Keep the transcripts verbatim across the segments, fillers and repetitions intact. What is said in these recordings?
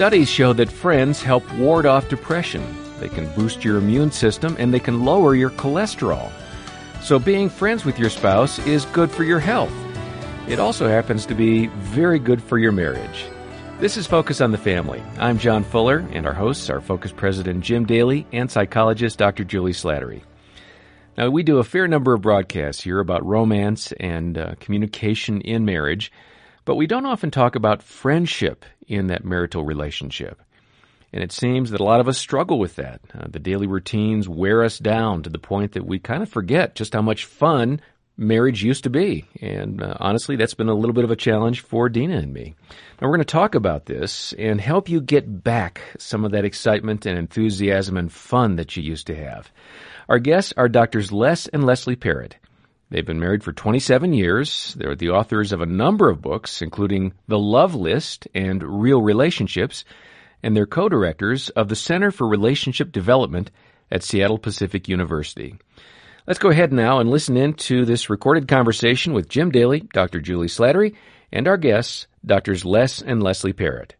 Studies show that friends help ward off depression. They can boost your immune system and they can lower your cholesterol. So being friends with your spouse is good for your health. It also happens to be very good for your marriage. This is Focus on the Family. I'm John Fuller, and our hosts are Focus President Jim Daly and psychologist Doctor Julie Slattery. Now, we do a fair number of broadcasts here about romance and uh, communication in marriage, but we don't often talk about friendship in that marital relationship. And it seems that a lot of us struggle with that. Uh, the daily routines wear us down to the point that we kind of forget just how much fun marriage used to be. And uh, honestly, that's been a little bit of a challenge for Dina and me. Now, we're going to talk about this and help you get back some of that excitement and enthusiasm and fun that you used to have. Our guests are Doctors Les and Leslie Parrott. They've been married for twenty-seven years. They're the authors of a number of books, including The Love List and Real Relationships, and they're co-directors of the Center for Relationship Development at Seattle Pacific University. Let's go ahead now and listen in to this recorded conversation with Jim Daly, Doctor Julie Slattery, and our guests, Doctors Les and Leslie Parrott.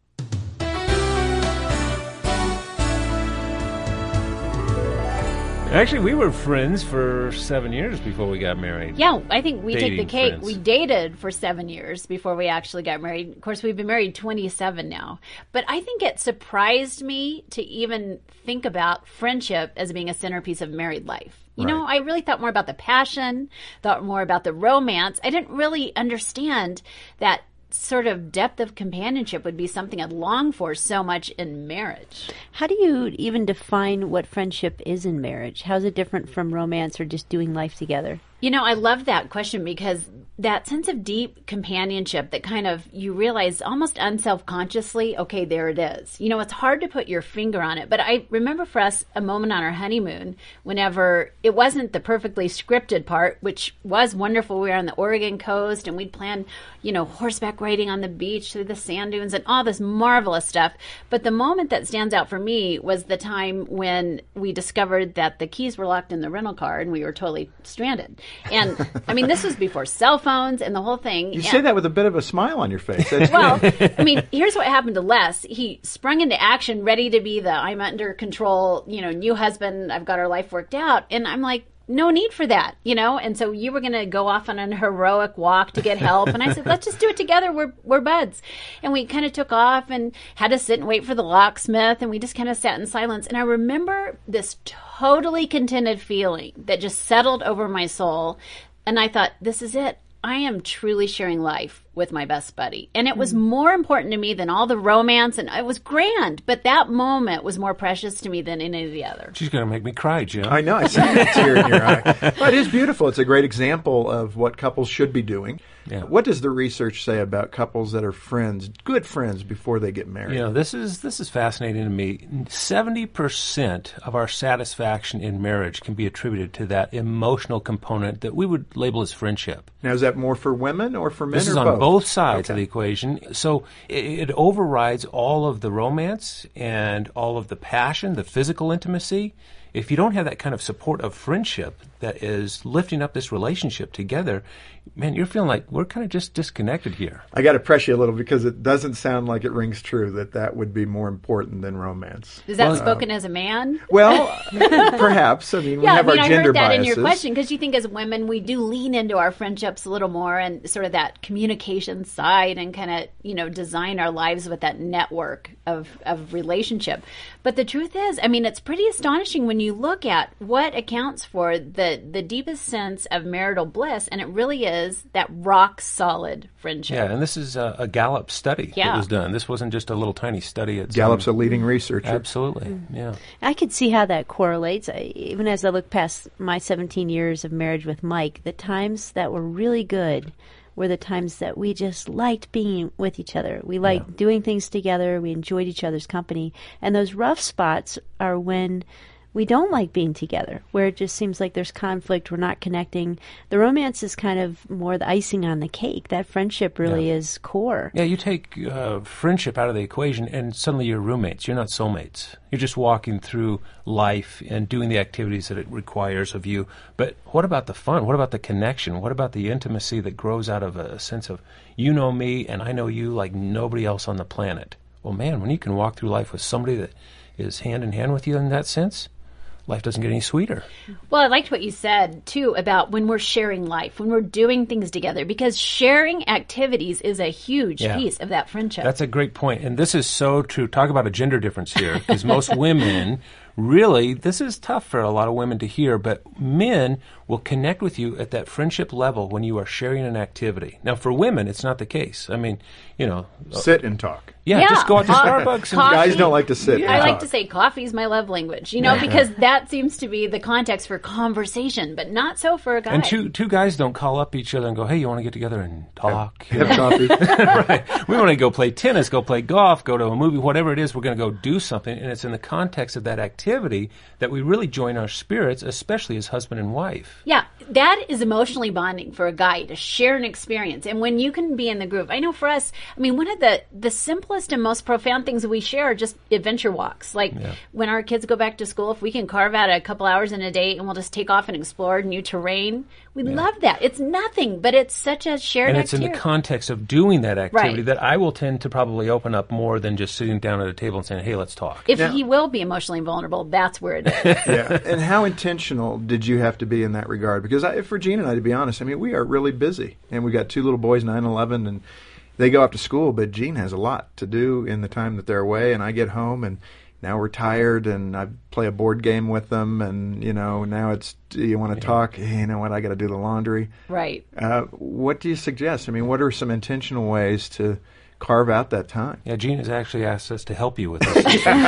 Actually, we were friends for seven years before we got married. Yeah, I think we Dating take the cake. friends. We dated for seven years before we actually got married. Of course, we've been married twenty-seven now. But I think it surprised me to even think about friendship as being a centerpiece of married life. You know, I really thought more about the passion, thought more about the romance. I didn't really understand that sort of depth of companionship would be something I'd long for so much in marriage. How do you even define what friendship is in marriage? How is it different from romance or just doing life together? You know, I love that question because that sense of deep companionship that kind of you realize almost unselfconsciously, okay, there it is. You know, it's hard to put your finger on it. But I remember for us a moment on our honeymoon whenever it wasn't the perfectly scripted part, which was wonderful. We were on the Oregon coast and we'd planned, you know, horseback riding on the beach through the sand dunes and all this marvelous stuff. But the moment that stands out for me was the time when we discovered that the keys were locked in the rental car and we were totally stranded. And, I mean, this was before cell phones and the whole thing. You and, say that with a bit of a smile on your face. That's well, I mean, here's what happened to Les. He sprung into action, ready to be the I'm under control, you know, new husband, I've got our life worked out. And I'm like, no need for that, you know? And so you were going to go off on an heroic walk to get help. And I said, let's just do it together. We're we're buds. And we kind of took off and had to sit and wait for the locksmith. And we just kind of sat in silence. And I remember this totally contented feeling that just settled over my soul. And I thought, this is it. I am truly sharing life with my best buddy. And it was more important to me than all the romance, and it was grand, but that moment was more precious to me than any of the other. She's going to make me cry, Jim. I know. I see that tear in your eye. But it is beautiful. It's a great example of what couples should be doing. Yeah. What does the research say about couples that are friends, good friends, before they get married? You know, this is this is fascinating to me. seventy percent of our satisfaction in marriage can be attributed to that emotional component that we would label as friendship. Now, is that more for women or for men This or is on both? both sides Okay. of the equation. So it, it overrides all of the romance and all of the passion, the physical intimacy. If you don't have that kind of support of friendship that is lifting up this relationship together, man, you're feeling like we're kind of just disconnected here. I got to press you a little because it doesn't sound like it rings true that that would be more important than romance. Is that Well, spoken as a man? Well, perhaps. I mean, we Yeah, I have mean, our I gender heard that biases. in your question because you think as women we do lean into our friendships a little more and sort of that communication side and kind of, you know, design our lives with that network of, of relationship. But the truth is, I mean, it's pretty astonishing when you look at what accounts for the, the deepest sense of marital bliss, and it really is that rock solid friendship. Yeah, and this is a, a Gallup study Yeah. that was done. This wasn't just a little tiny study. At Gallup's a some, leading researcher. Absolutely, yeah. I could see how that correlates. I, even as I look past my seventeen years of marriage with Mike, the times that were really good were the times that we just liked being with each other. We liked Yeah. doing things together. We enjoyed each other's company. And those rough spots are when we don't like being together, where it just seems like there's conflict, we're not connecting. The romance is kind of more the icing on the cake. That friendship really Yeah. is core. Yeah, you take uh, friendship out of the equation, and suddenly you're roommates. You're not soulmates. You're just walking through life and doing the activities that it requires of you. But what about the fun? What about the connection? What about the intimacy that grows out of a sense of you know me and I know you like nobody else on the planet? Well, man, when you can walk through life with somebody that is hand in hand with you in that sense, life doesn't get any sweeter. Well, I liked what you said, too, about when we're sharing life, when we're doing things together, because sharing activities is a huge Yeah. piece of that friendship. That's a great point. And this is so true. Talk about a gender difference here, because most women, really, this is tough for a lot of women to hear, but men will connect with you at that friendship level when you are sharing an activity. Now, for women, it's not the case. I mean, you know. Sit and talk. Yeah, Yeah. just go out to Co- Starbucks. And, coffee. Guys don't like to sit and I like talk. to say coffee is my love language, you know, because that seems to be the context for conversation, but not so for a guy. and two two guys don't call up each other and go, hey, you want to get together and talk? You Have know? coffee. Right. We want to go play tennis, go play golf, go to a movie, whatever it is, we're going to go do something. And it's in the context of that activity that we really join our spirits, especially as husband and wife. Yeah, that is emotionally bonding for a guy to share an experience. And when you can be in the group, I know for us, I mean, one of the, the simplest and most profound things that we share are just adventure walks. Like Yeah. when our kids go back to school, if we can carve out a couple hours in a day and we'll just take off and explore new terrain, we love that. It's nothing, but it's such a shared And it's in activity. the context of doing that activity Right. that I will tend to probably open up more than just sitting down at a table and saying, hey, let's talk. If Now- he will be emotionally vulnerable, that's where it is. Yeah. And how intentional did you have to be in that regard? Because I, for Gene and I, to be honest, I mean, we are really busy. And we got two little boys, nine and eleven, and they go off to school, but Gene has a lot to do in the time that they're away, and I get home, and now we're tired, and I play a board game with them, and, you know, now it's, do you want to talk? Hey, you know what, I got to do the laundry. Right. Uh, what do you suggest? I mean, what are some intentional ways to carve out that time? Yeah, Gene has actually asked us to help you with this.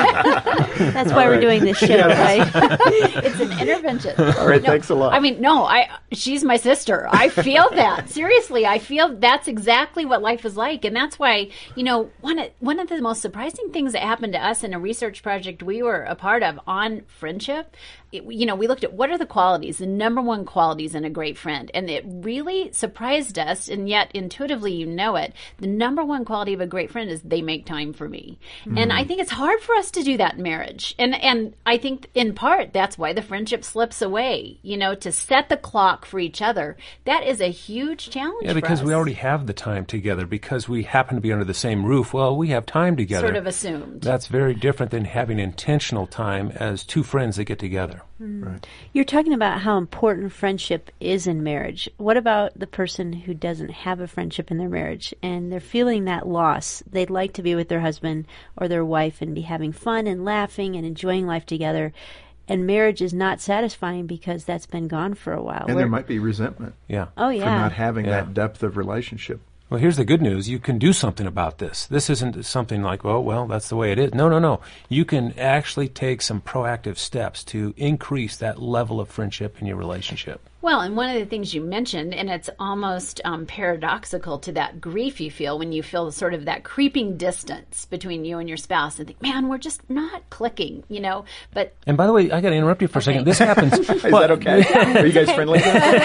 That's why we're doing this show, right? It's an intervention. All right, thanks a lot. I mean, no, I she's my sister. I feel that. Seriously, I feel that's exactly what life is like. And that's why, you know, one of, one of the most surprising things that happened to us in a research project we were a part of on friendship, it, you know, we looked at what are the qualities, the number one qualities in a great friend. And it really surprised us, and yet intuitively you know it. The number one quality of a great friend is they make time for me. Mm. And I think it's hard for us to do that in marriage. And and I think in part that's why the friendship slips away, you know, to set the clock for each other. That is a huge challenge Yeah, because for us. we already have the time together. Because we happen to be under the same roof, well, we have time together. sort of assumed. That's very different than having intentional time as two friends that get together. Right. You're talking about how important friendship is in marriage. What about the person who doesn't have a friendship in their marriage and they're feeling that loss? They'd like to be with their husband or their wife and be having fun and laughing and enjoying life together. And marriage is not satisfying because that's been gone for a while. And We're- there might be resentment Yeah. oh, for yeah. not having Yeah. that depth of relationship. Well, here's the good news. You can do something about this. This isn't something like, oh, well, that's the way it is. No, no, no. You can actually take some proactive steps to increase that level of friendship in your relationship. Well, and one of the things you mentioned, and it's almost um, paradoxical to that grief you feel when you feel sort of that creeping distance between you and your spouse and think, man, we're just not clicking, you know. But And by the way, I got to interrupt you for a Okay. second. This happens. Is that okay? Are you guys friendly?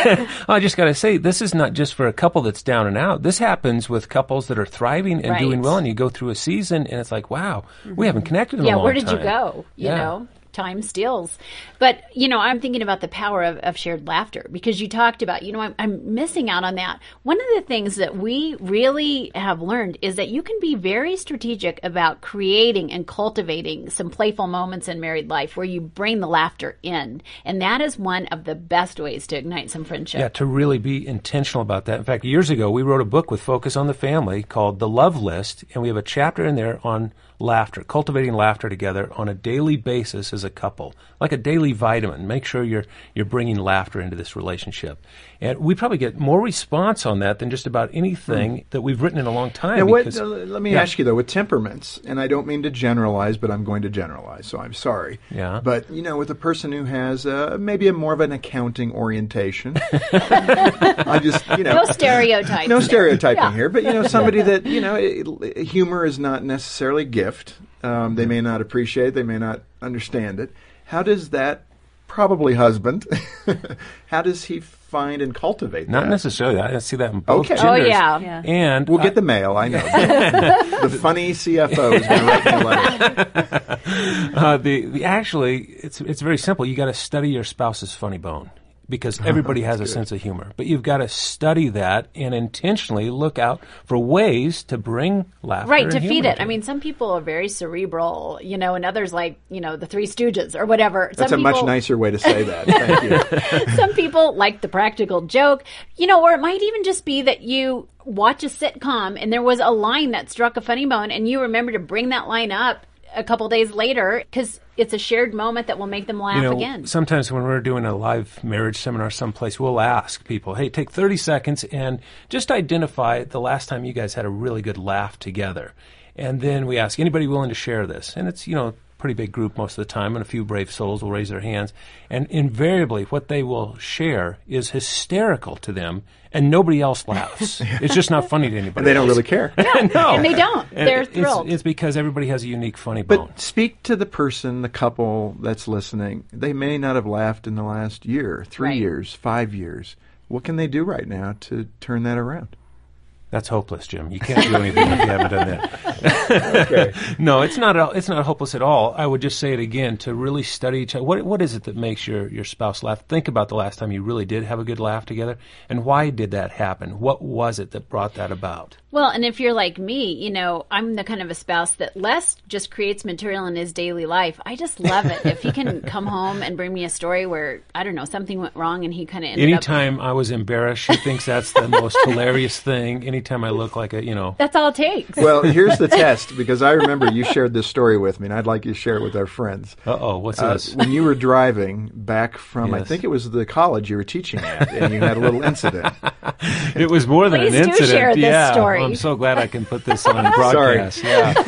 I just got to say, this is not just for a couple that's down and out. This happens with couples that are thriving and Right. doing well, and you go through a season, and it's like, wow, we haven't connected in yeah, a long where did time. you go? You Yeah. know, time steals. But, you know, I'm thinking about the power of, of shared laughter because you talked about, you know, I'm, I'm missing out on that. One of the things that we really have learned is that you can be very strategic about creating and cultivating some playful moments in married life where you bring the laughter in. And that is one of the best ways to ignite some friendship. Yeah, to really be intentional about that. In fact, years ago, we wrote a book with Focus on the Family called The Love List, and we have a chapter in there on laughter, cultivating laughter together on a daily basis as a couple, like a daily vitamin. Make sure you're you're bringing laughter into this relationship. And we probably get more response on that than just about anything mm. that we've written in a long time. Now, what, because, uh, let me yeah. ask you, though, with temperaments, and I don't mean to generalize, but I'm going to generalize, so I'm sorry. Yeah. But, you know, with a person who has uh, maybe a more of an accounting orientation, I just, you know. No stereotypes. No stereotyping Yeah. here, but, you know, somebody that, you know, it, humor is not necessarily a gift. Um, they may not appreciate it. They may not understand it. How does that, probably husband, how does he find and cultivate Not that? necessarily. I see that in both Okay. genders. Oh, yeah. Yeah. And We'll uh, get the mail, I know. The funny C F O is going to write me a letter. uh, the, the actually, it's it's very simple. You got to study your spouse's funny bone. because everybody has a good. sense of humor. But you've got to study that and intentionally look out for ways to bring laughter Right, and to humor feed it. into I mean, some people are very cerebral, you know, and others like, you know, the Three Stooges or whatever. That's some a people, much nicer way to say that. Thank you. Some people like the practical joke, you know, or it might even just be that you watch a sitcom and there was a line that struck a funny bone and you remember to bring that line up a couple days later because it's a shared moment that will make them laugh you know, again. Sometimes when we're doing a live marriage seminar someplace, we'll ask people, hey, take thirty seconds and just identify the last time you guys had a really good laugh together. And then we ask, anybody willing to share this? And it's, you know, pretty big group most of the time, and a few brave souls will raise their hands. And invariably, what they will share is hysterical to them, and nobody else laughs. It's just not funny to anybody. And they don't else. really care. no. And they don't. And They're it's, thrilled. It's because everybody has a unique funny bone. But speak to the person, the couple that's listening. They may not have laughed in the last year, three Right. years, five years. What can they do right now to turn that around? That's hopeless, Jim. You can't do anything if you haven't done that. Okay. No, it's not. It's not hopeless at all. I would just say it again to really study each other. What What is it that makes your your spouse laugh? Think about the last time you really did have a good laugh together, and why did that happen? What was it that brought that about? Well, and if you're like me, you know, I'm the kind of a spouse that Les just creates material in his daily life. I just love it. If he can come home and bring me a story where, I don't know, something went wrong and he kind of ended Anytime up... I was embarrassed, she thinks that's the most hilarious thing. Anytime I look like a, you know. That's all it takes. Well, here's the test, because I remember you shared this story with me, and I'd like you to share it with our friends. Uh-oh, what's Uh, this? when you were driving back from, I Yes. think it was the college you were teaching at, and you had a little incident. It was more than Please an do incident. share this yeah, story. I'm so glad I can put this on broadcast.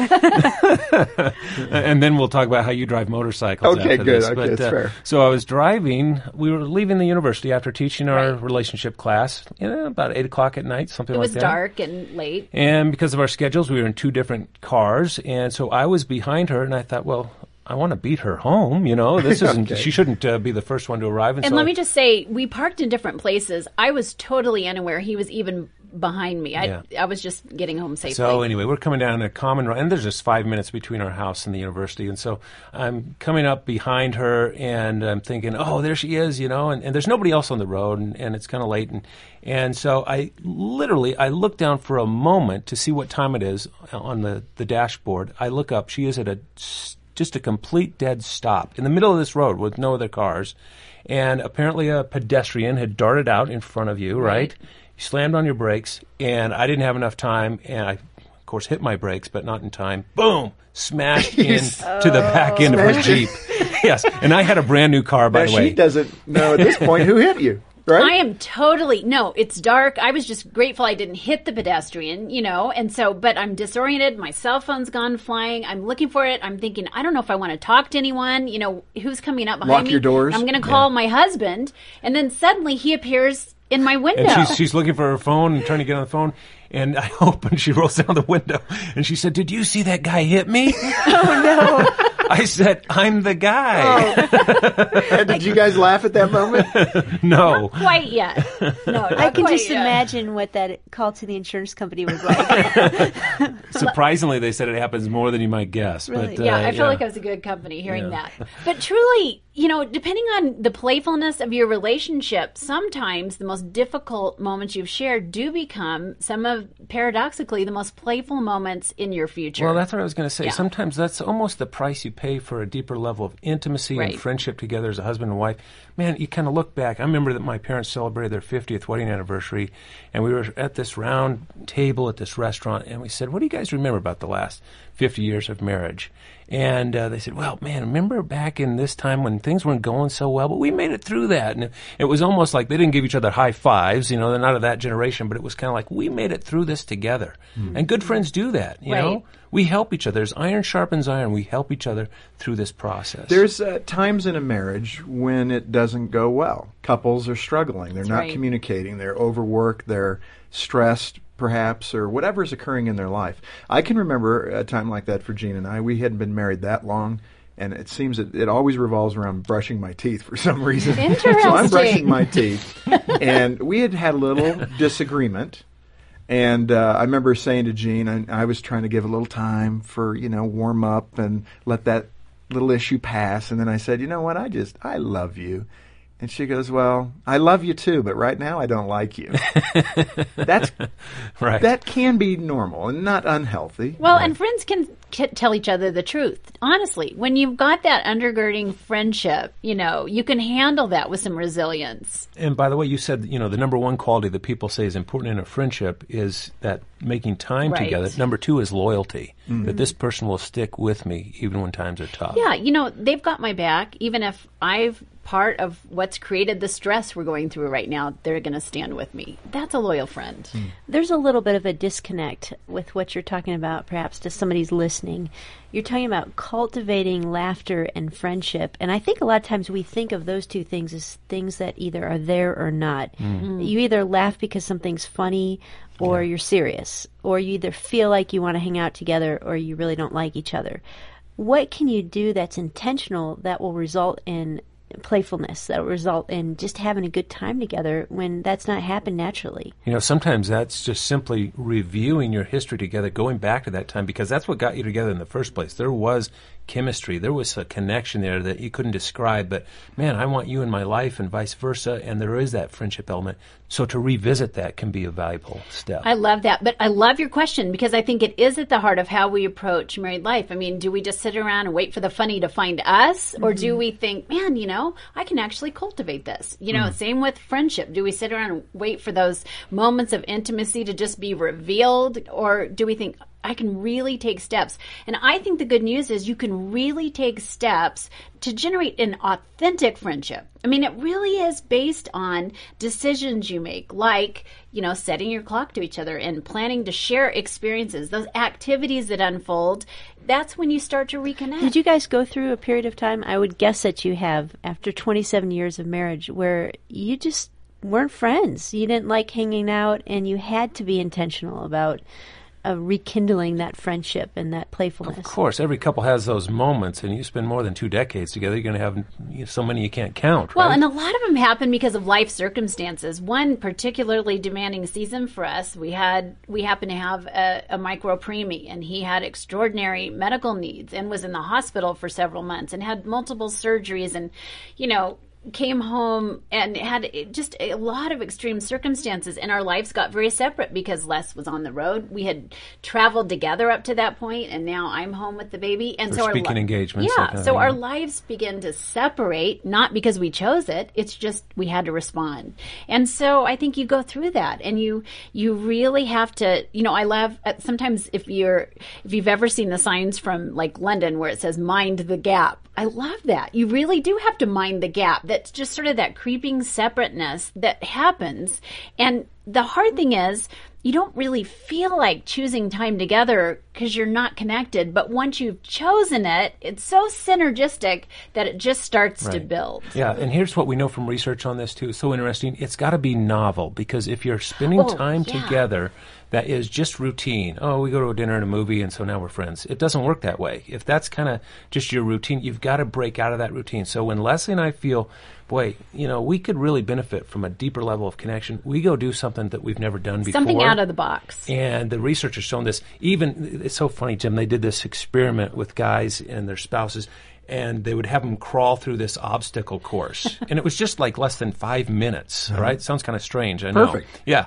Yeah. And then we'll talk about how you drive motorcycles. Okay, after good. This. Okay, but, that's uh, fair. So I was driving. We were leaving the university after teaching our Right. relationship class. You know, about eight o'clock at night, something It like was that. dark and late. And because of our schedules, we were in two different cars, and so I was behind her, and I thought, well, I want to beat her home. You know, this isn't. Okay. She shouldn't uh, be the first one to arrive. And, And so let me just say, we parked in different places. I was totally unaware he was even behind me. I, Yeah. I was just getting home safely. So anyway, we're coming down a common road, and there's just five minutes between our house and the university. And so I'm coming up behind her, and I'm thinking, oh, there she is, you know, and, and there's nobody else on the road, and, and it's kind of late. And, and so I literally, I look down for a moment to see what time it is on the, the dashboard. I look up. She is at a just a complete dead stop in the middle of this road with no other cars. And apparently a pedestrian had darted out in front of you, right? Right. You slammed on your brakes, and I didn't have enough time, and I, of course, hit my brakes, but not in time. Boom! Smashed into the back end of her Smashed Jeep. Yes, and I had a brand new car, by Now, the way. she doesn't know at this point who hit you, right? I am totally, no, it's dark. I was just grateful I didn't hit the pedestrian, you know, and so, but I'm disoriented. My cell phone's gone flying. I'm looking for it. I'm thinking, I don't know if I want to talk to anyone, you know, who's coming up behind Lock me. your doors. I'm going to call my husband. And then suddenly he appears in my window. And she's, she's looking for her phone and trying to get on the phone. And I open, she rolls down the window, and she said, "Did you see that guy hit me?" Oh, no. I said, "I'm the guy." And did you guys laugh at that moment? No. Quite yet. No, not I can quite just yet. imagine what that call to the insurance company was like. Surprisingly, they said it happens more than you might guess. Really? But, Yeah, uh, I feel like I was a good company hearing Yeah. that. But truly, you know, depending on the playfulness of your relationship, sometimes the most difficult moments you've shared do become some of, paradoxically, the most playful moments in your future. Well, that's what I was going to say. Yeah. Sometimes that's almost the price you pay for a deeper level of intimacy Right. and friendship together as a husband and wife. Man, you kind of look back. I remember that my parents celebrated their fiftieth wedding anniversary, and we were at this round table at this restaurant, and we said, "What do you guys remember about the last fifty years of marriage?" And uh, they said, "Well, man, remember back in this time when things weren't going so well, but we made it through that." And it, it was almost like they didn't give each other high fives. You know, they're not of that generation, but it was kind of like, we made it through this together. And good friends do that, you Right. know? We help each other. As iron sharpens iron, we help each other through this process. There's uh, times in a marriage when it doesn't go well. Couples are struggling. They're That's not right. communicating. They're overworked. They're stressed, perhaps, or whatever's occurring in their life. I can remember a time like that for Gene and I. We hadn't been married that long, and it seems that it always revolves around brushing my teeth for some reason. So I'm Interesting. brushing my teeth, and we had had a little disagreement. And uh, I remember saying to Gene, I, I was trying to give a little time for, you know, warm up and let that little issue pass. And then I said, you know what, I just, I love you. And she goes, well, I love you too, but right now I don't like you. That's Right. That can be normal and not unhealthy. Well, Right. and friends can k- tell each other the truth. Honestly, when you've got that undergirding friendship, you know, you can handle that with some resilience. And by the way, you said, you know, the number one quality that people say is important in a friendship is that making time Right. together. Number two is loyalty, that this person will stick with me even when times are tough. Yeah, you know, they've got my back. Even if I've part of what's created the stress we're going through right now, they're going to stand with me. That's a loyal friend. There's a little bit of a disconnect with what you're talking about, perhaps, to somebody's listening. You're talking about cultivating laughter and friendship, and I think a lot of times we think of those two things as things that either are there or not. You either laugh because something's funny, or you're serious, or you either feel like you want to hang out together, or you really don't like each other. What can you do that's intentional that will result in playfulness, that will result in just having a good time together when that's not happened naturally? You know, sometimes that's just simply reviewing your history together, going back to that time, because that's what got you together in the first place. There was chemistry. There was a connection there that you couldn't describe, but man, I want you in my life and vice versa, and there is that friendship element. So to revisit that can be a valuable step. I love that. But I love your question because I think it is at the heart of how we approach married life. I mean, do we just sit around and wait for the funny to find us? Or do we think, man, you know, I can actually cultivate this? You know, same with friendship. Do we sit around and wait for those moments of intimacy to just be revealed? Or do we think, I can really take steps? And I think the good news is you can really take steps to generate an authentic friendship. I mean, it really is based on decisions you make, like, you know, setting your clock to each other and planning to share experiences, those activities that unfold. That's when you start to reconnect. Did you guys go through a period of time, I would guess that you have, after twenty-seven years of marriage, where you just weren't friends? You didn't like hanging out, and you had to be intentional about uh, rekindling that friendship and that playfulness. Of course, every couple has those moments, and you spend more than two decades together, you're going to have you know, so many you can't count, Well, right? and a lot of them happen because of life circumstances. One particularly demanding season for us, we had we happened to have a, a micro preemie, and he had extraordinary medical needs and was in the hospital for several months and had multiple surgeries, and you know, came home and had just a lot of extreme circumstances, and our lives got very separate because Les was on the road. We had traveled together up to that point, and now I'm home with the baby. And For so our speaking li- engagements, yeah. that kind of So thing. our lives begin to separate, not because we chose it. It's just we had to respond. And so I think you go through that, and you you really have to. You know, I love uh, sometimes if you're if you've ever seen the signs from like London where it says "mind the gap." I love that. You really do have to mind the gap. That's just sort of that creeping separateness that happens. And the hard thing is, you don't really feel like choosing time together because you're not connected. But once you've chosen it, it's so synergistic that it just starts to Right. build. Yeah, and here's what we know from research on this, too. It's so interesting. It's got to be novel, because if you're spending Oh, time yeah. together that is just routine, oh, we go to a dinner and a movie, and so now we're friends. It doesn't work that way. If that's kind of just your routine, you've got to break out of that routine. So when Leslie and I feel, boy, you know, we could really benefit from a deeper level of connection, we go do something that we've never done before. Something out of the box. And the research has shown this. Even, it's so funny, Jim, they did this experiment with guys and their spouses, and they would have them crawl through this obstacle course. And it was just like less than five minutes, all right? Sounds kind of strange, I know. Perfect. Yeah.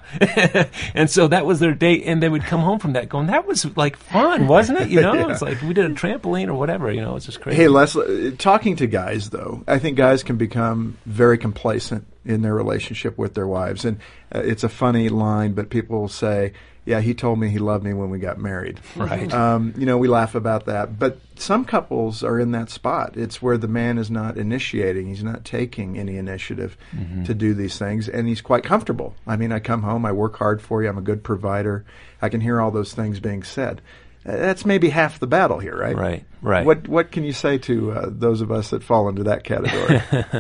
And so that was their date, and they would come home from that going, that was like fun, wasn't it? You know, Yeah. it's like we did a trampoline or whatever, you know, it's just crazy. Hey, Leslie, talking to guys, though, I think guys can become very complacent in their relationship with their wives. And uh, it's a funny line, but people will say, yeah, he told me he loved me when we got married. Right. Um, you know, we laugh about that. But some couples are in that spot. It's where the man is not initiating. He's not taking any initiative Mm-hmm. to do these things. And he's quite comfortable. I mean, I come home, I work hard for you, I'm a good provider. I can hear all those things being said. Uh, That's maybe half the battle here, right? Right, right. What What can you say to uh, those of us that fall into that category?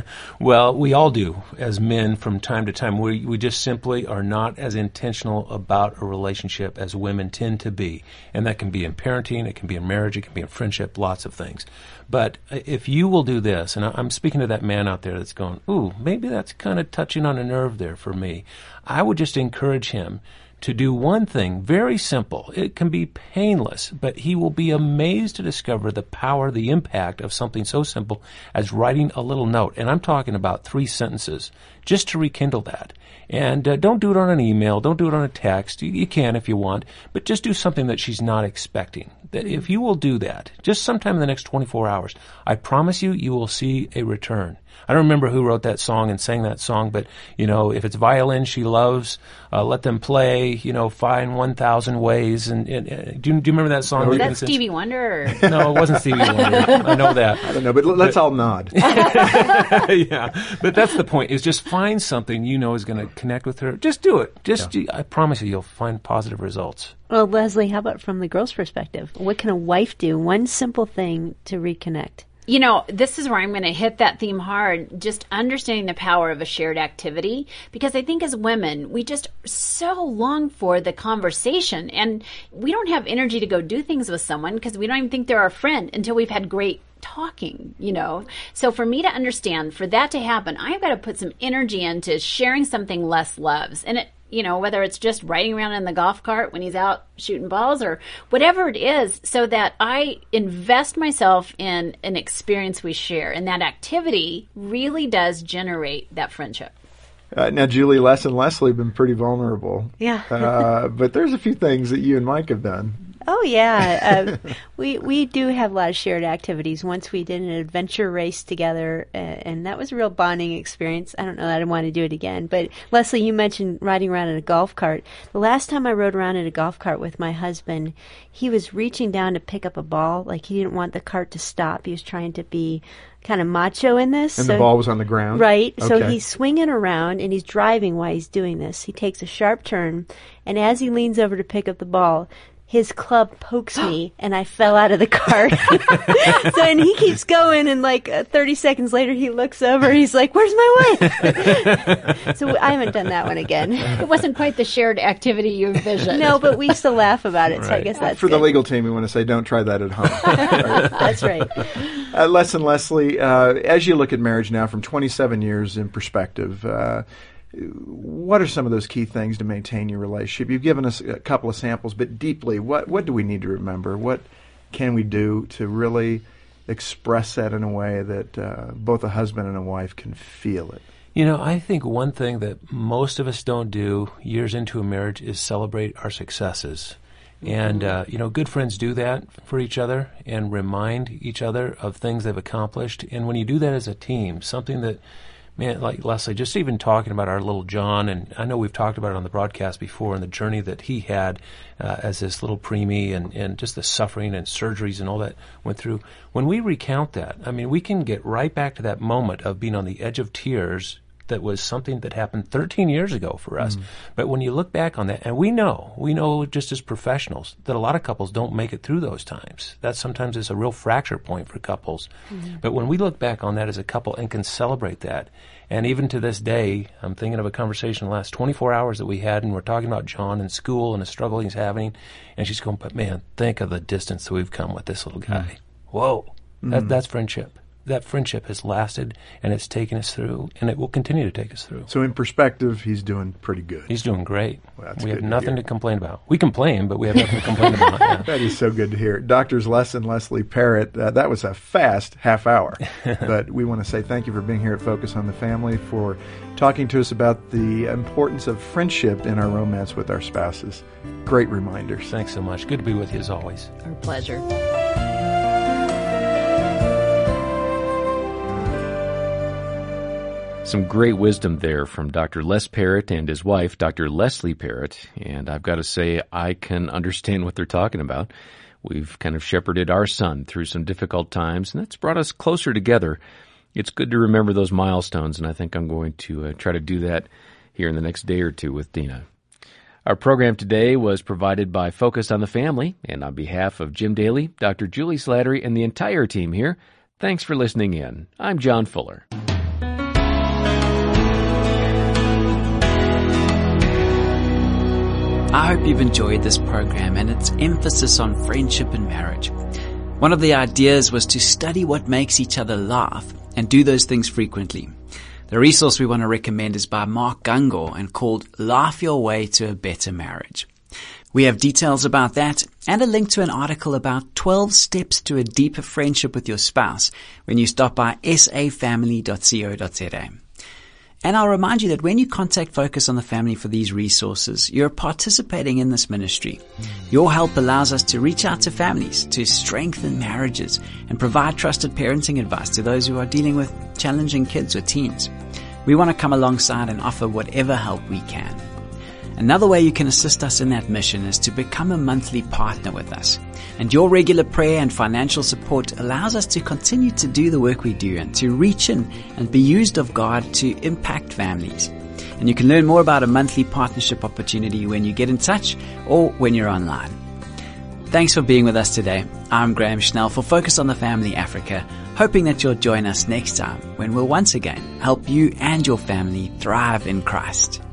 Well, we all do as men from time to time. We we just simply are not as intentional about a relationship as women tend to be. And that can be in parenting, it can be in marriage, it can be in friendship, lots of things. But if you will do this, and I'm speaking to that man out there that's going, ooh, maybe that's kind of touching on a nerve there for me, I would just encourage him to do one thing very simple. It can be painless, but he will be amazed to discover the power, the impact of something so simple as writing a little note. And I'm talking about three sentences just to rekindle that. And uh, don't do it on an email. Don't do it on a text. You, you can if you want, but just do something that she's not expecting. That if you will do that, just sometime in the next twenty-four hours, I promise you, you will see a return. I don't remember who wrote that song and sang that song, but, you know, if it's violin she loves, uh, let them play, you know, find one thousand ways. And, and, and do, you, do you remember that song? Was that Stevie Wonder? Or? No, it wasn't Stevie Wonder. I know that. I don't know, but let's but, all nod. Yeah, but that's the point, is just find something you know is going to connect with her. Just do it. Just, yeah. I promise you, you'll find positive results. Well, Leslie, how about from the girl's perspective? What can a wife do? One simple thing to reconnect. You know, this is where I'm going to hit that theme hard, just understanding the power of a shared activity, because I think as women, we just so long for the conversation, and we don't have energy to go do things with someone because we don't even think they're our friend until we've had great talking, you know. So for me to understand, for that to happen, I've got to put some energy into sharing something Les loves. And it, you know, whether it's just riding around in the golf cart when he's out shooting balls or whatever it is, so that I invest myself in an experience we share. And that activity really does generate that friendship. Uh, now, Julie, Les and Leslie have been pretty vulnerable. Yeah. uh, but there's a few things that you and Mike have done. Oh, yeah. Uh, we we do have a lot of shared activities. Once we did an adventure race together, uh, and that was a real bonding experience. I don't know that I want to do it again. But, Leslie, you mentioned riding around in a golf cart. The last time I rode around in a golf cart with my husband, he was reaching down to pick up a ball. Like, he didn't want the cart to stop. He was trying to be kind of macho in this. And so, the ball was on the ground? Right. Okay. So he's swinging around, and he's driving while he's doing this. He takes a sharp turn, and as he leans over to pick up the ball, his club pokes me, and I fell out of the cart. So, and he keeps going, and like uh, thirty seconds later, he looks over. He's like, "Where's my wife?" So I haven't done that one again. It wasn't quite the shared activity you envisioned. No, but we still laugh about it. Right. So I guess that's for good. the legal team. We want to say, don't try that at home. Right? That's right. Uh, Les and Leslie, uh, as you look at marriage now from twenty-seven years in perspective, uh, what are some of those key things to maintain your relationship? You've given us a couple of samples, but deeply, what what do we need to remember? What can we do to really express that in a way that uh, both a husband and a wife can feel it? You know, I think one thing that most of us don't do years into a marriage is celebrate our successes. And, uh, you know, good friends do that for each other and remind each other of things they've accomplished. And when you do that as a team, something that, man, like Leslie, just even talking about our little John, and I know we've talked about it on the broadcast before, and the journey that he had uh, as this little preemie, and, and just the suffering and surgeries and all that went through. When we recount that, I mean, we can get right back to that moment of being on the edge of tears. That was something that happened thirteen years ago for us. Mm. But when you look back on that, and we know, we know just as professionals that a lot of couples don't make it through those times. That sometimes is a real fracture point for couples. Mm. But when we look back on that as a couple and can celebrate that, and even to this day, I'm thinking of a conversation the last twenty-four hours that we had, and we're talking about John and school and the struggle he's having, and she's going, but man, think of the distance that we've come with this little guy. Mm. Whoa, mm. that, that's friendship. That friendship has lasted, and it's taken us through, and it will continue to take us through. So in perspective, he's doing pretty good. He's doing great. Well, we have to nothing hear. to complain about. We complain, but we have nothing to complain about. Yeah. That is so good to hear. Doctors Les and Leslie Parrott, uh, that was a fast half hour. But we want to say thank you for being here at Focus on the Family, for talking to us about the importance of friendship in our romance with our spouses. Great reminders. Thanks so much. Good to be with you as always. Our pleasure. Some great wisdom there from Doctor Les Parrott and his wife, Doctor Leslie Parrott. And I've got to say, I can understand what they're talking about. We've kind of shepherded our son through some difficult times, and that's brought us closer together. It's good to remember those milestones, and I think I'm going to uh, try to do that here in the next day or two with Dina. Our program today was provided by Focus on the Family, and on behalf of Jim Daly, Doctor Julie Slattery, and the entire team here, thanks for listening in. I'm John Fuller. I hope you've enjoyed this program and its emphasis on friendship and marriage. One of the ideas was to study what makes each other laugh and do those things frequently. The resource we want to recommend is by Mark Gungor and called Laugh Your Way to a Better Marriage. We have details about that and a link to an article about twelve steps to a deeper friendship with your spouse when you stop by s a family dot co dot z a. And I'll remind you that when you contact Focus on the Family for these resources, you're participating in this ministry. Your help allows us to reach out to families, to strengthen marriages, and provide trusted parenting advice to those who are dealing with challenging kids or teens. We want to come alongside and offer whatever help we can. Another way you can assist us in that mission is to become a monthly partner with us. And your regular prayer and financial support allows us to continue to do the work we do and to reach in and be used of God to impact families. And you can learn more about a monthly partnership opportunity when you get in touch or when you're online. Thanks for being with us today. I'm Graham Schnell for Focus on the Family Africa, hoping that you'll join us next time when we'll once again help you and your family thrive in Christ.